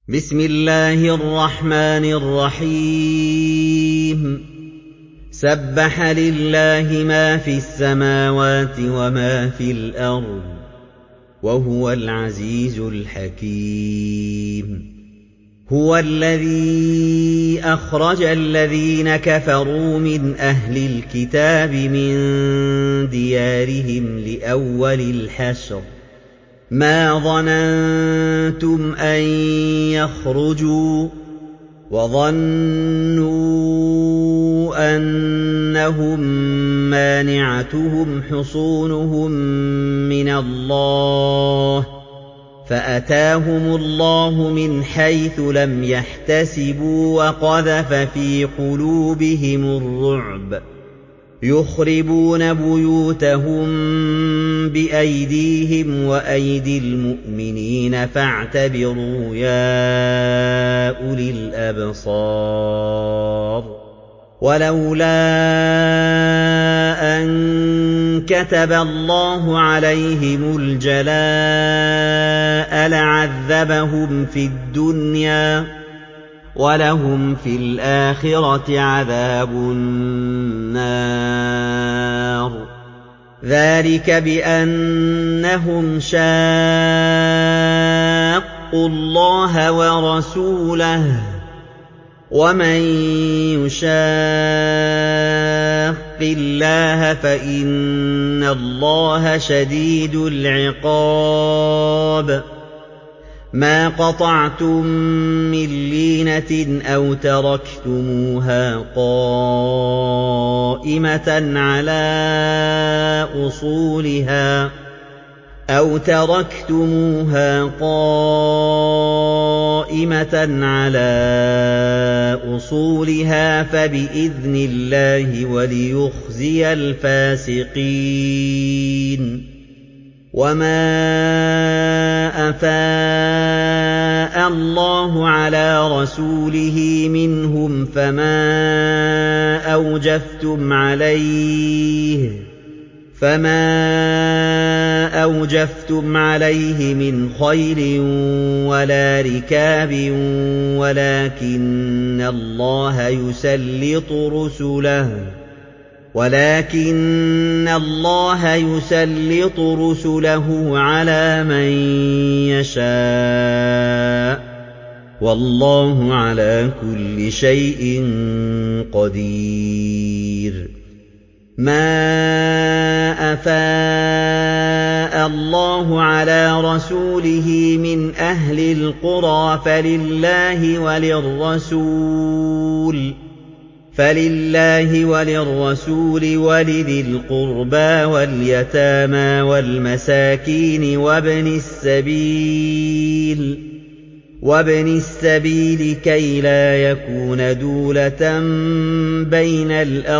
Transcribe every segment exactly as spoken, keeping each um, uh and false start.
بسم الله الرحمن الرحيم سبح لله ما في السماوات وما في الأرض وهو العزيز الحكيم هو الذي أخرج الذين كفروا من أهل الكتاب من ديارهم لأول الحشر ما ظننتم أن يخرجوا وظنوا أنهم مانعتهم حصونهم من الله فأتاهم الله من حيث لم يحتسبوا وقذف في قلوبهم الرعب يخربون بيوتهم بأيديهم وأيدي المؤمنين فاعتبروا يا أولي الأبصار ولولا أن كتب الله عليهم الجلاء لعذبهم في الدنيا وَلَهُمْ فِي الْآخِرَةِ عَذَابُ النَّارِ ذَلِكَ بِأَنَّهُمْ شَاقُّوا اللَّهَ وَرَسُولَهُ وَمَن يُشَاقِّ اللَّهَ فَإِنَّ اللَّهَ شَدِيدُ الْعِقَابِ ما قطعتم من لينة أو تركتموها قائمة على أصولها أو تركتموها قائمة على أصولها فبإذن الله وليخزي الفاسقين وما أفاء الله على رسوله منهم فما أوجفتم عليه فما أوجفتم عليه من خيل ولا ركاب ولكن الله يسلط رسله ولكن الله يسلط رسله على من يشاء والله على كل شيء قدير ما أفاء الله على رسوله من أهل القرى فلله وللرسول فلله وللرسول ولذي القربى واليتامى والمساكين وابن السبيل وابن السبيل كي لا يكون دولة بين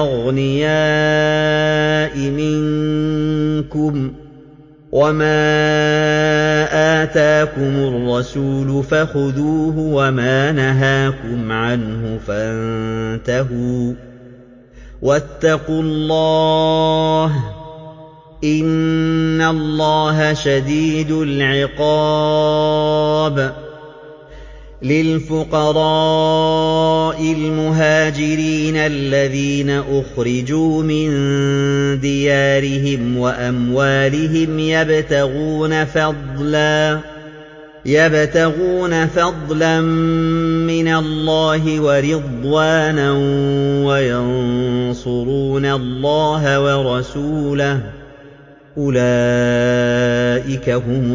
الأغنياء منكم وما آتاكم الرسول فخذوه وما نهاكم عنه فانتهوا واتقوا الله إن الله شديد العقاب للفقراء المهاجرين الذين أخرجوا من ديارهم وأموالهم يبتغون فضلا يبتغون فضلا من الله ورضوانا وينصرون الله ورسوله أولئك هم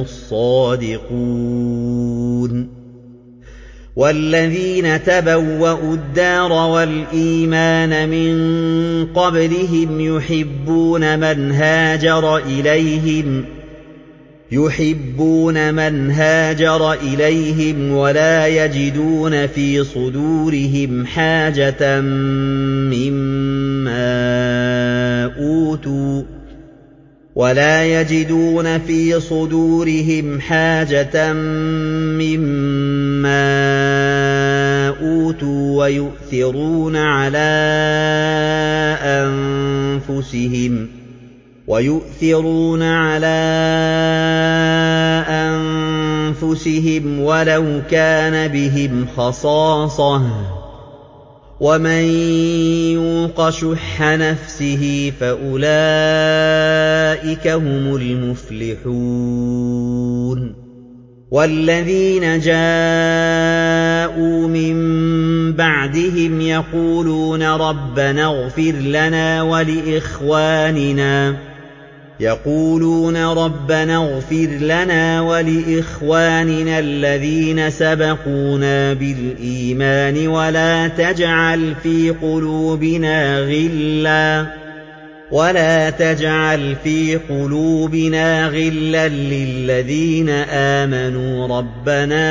الصادقون والذين تبوأوا الدار والإيمان من قبلهم يحبون من هاجر إليهم يحبون من هاجر إليهم ولا يجدون في صدورهم حاجة مما أوتوا ولا يجدون في صدورهم حاجة مما أوتوا ويؤثرون على أنفسهم ويؤثرون على أنفسهم ولو كان بهم خصاصة ومن يوق شح نفسه فأولئك هم المفلحون والذين جاءوا من بعدهم يقولون ربنا اغفر لنا ولإخواننا يقولون ربنا اغفر لنا ولإخواننا الذين سبقونا بالإيمان ولا تجعل في قلوبنا غلا ولا تجعل في قلوبنا غلا للذين آمنوا ربنا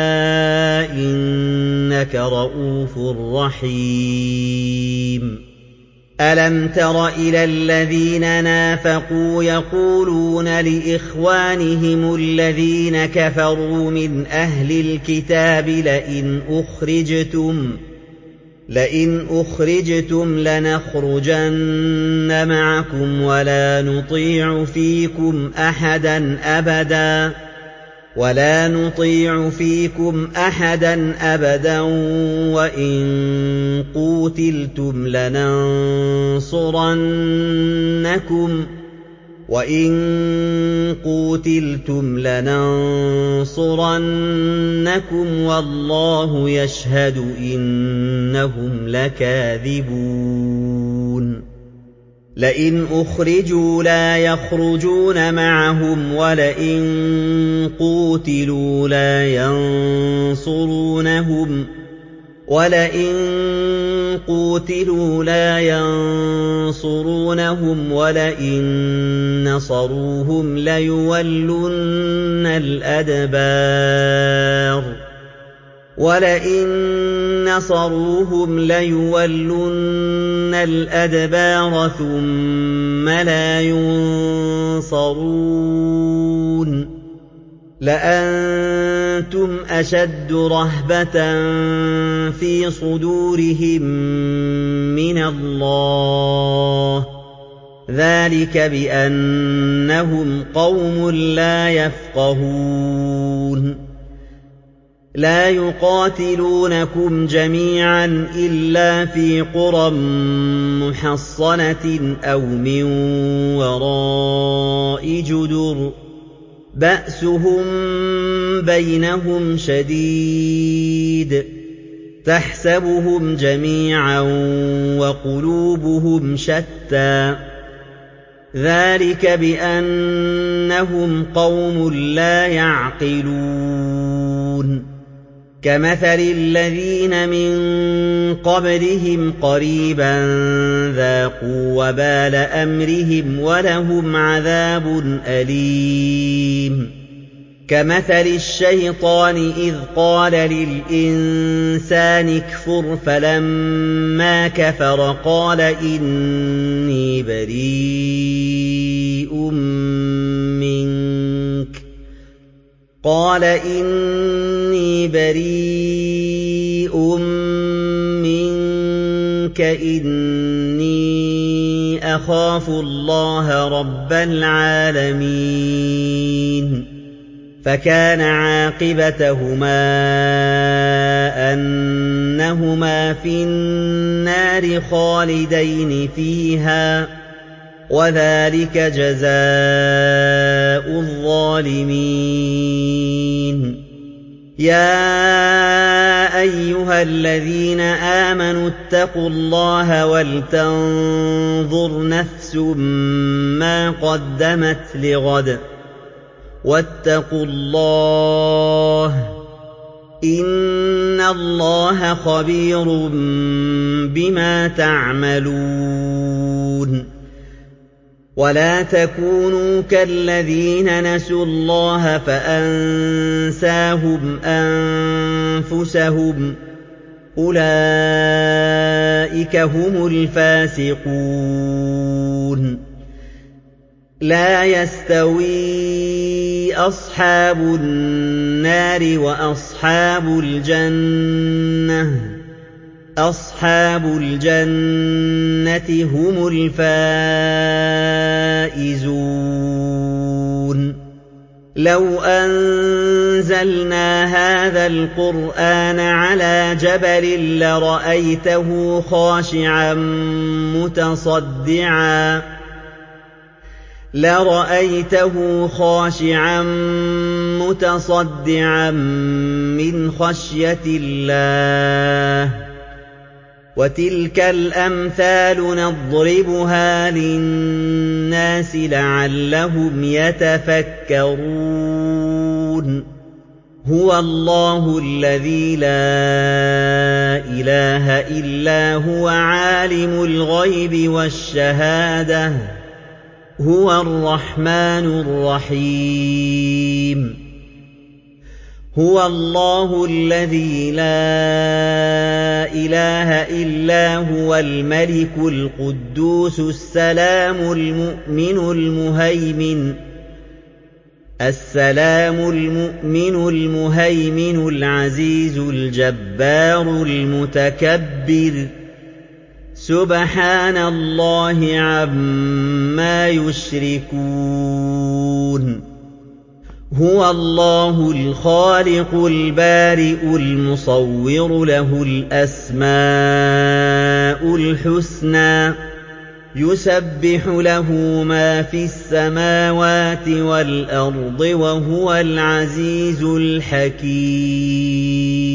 إنك رءوف رحيم ألم تر إلى الذين نافقوا يقولون لإخوانهم الذين كفروا من أهل الكتاب لئن أخرجتم لئن أخرجتم لنخرجن معكم ولا نطيع فيكم أحدا أبدا ولا نطيع فيكم أحدا أبدا وإن قوتلتم لننصرنكم وإن قوتلتم لننصرنكم والله يشهد إنهم لكاذبون لئن أخرجوا لا يخرجون معهم ولئن قوتلوا لا ينصرونهم ولئن قوتلوا لا ينصرونهم ولئن نصروهم ليولن الأدبار ولئن نصروهم ليولن الأدبار ثم لا ينصرون لأنتم أشد رهبة في صدورهم من الله ذلك بأنهم قوم لا يفقهون لا يقاتلونكم جميعا إلا في قرى محصنة أو من وراء جدر بأسهم بينهم شديد تحسبهم جميعا وقلوبهم شتى ذلك بأنهم قوم لا يعقلون كمثل الذين من قبلهم قريبا ذاقوا وبال أمرهم ولهم عذاب أليم كمثل الشيطان إذ قال للإنسان اكفر فلما كفر قال إني بريء منك قال إني بريء منك إني أخاف الله رب العالمين فكان عاقبتهما أنهما في النار خالدين فيها وذلك جزاء الظالمين يا أيها الذين آمنوا اتقوا الله ولتنظر نفس ما قدمت لغد واتقوا الله إن الله خبير بما تعملون ولا تكونوا كالذين نسوا الله فأنساهم أنفسهم أولئك هم الفاسقون لا يستوي أصحاب النار وأصحاب الجنة أصحاب الجنة هم الفائزون لو أنزلنا أَنزَلْنَا هَٰذَا الْقُرْآنَ عَلَىٰ جَبَلٍ لَّرَأَيْتَهُ خَاشِعًا مُّتَصَدِّعًا لَرَأَيْتَهُ خاشعا متصدعا من خشية الله. وتلك الأمثال نضربها للناس لعلهم يتفكرون. هو الله الذي لا إله إلا هو عالم الغيب والشهادة هو الرحمن الرحيم. هو الله الذي لا إله إلا هو الملك القدوس السلام المؤمن المهيمن السلام المؤمن المهيمن العزيز الجبار المتكبر. سبحان الله عما يشركون. هو الله الخالق البارئ المصور له الأسماء الحسنى يسبح له ما في السماوات والأرض وهو العزيز الحكيم.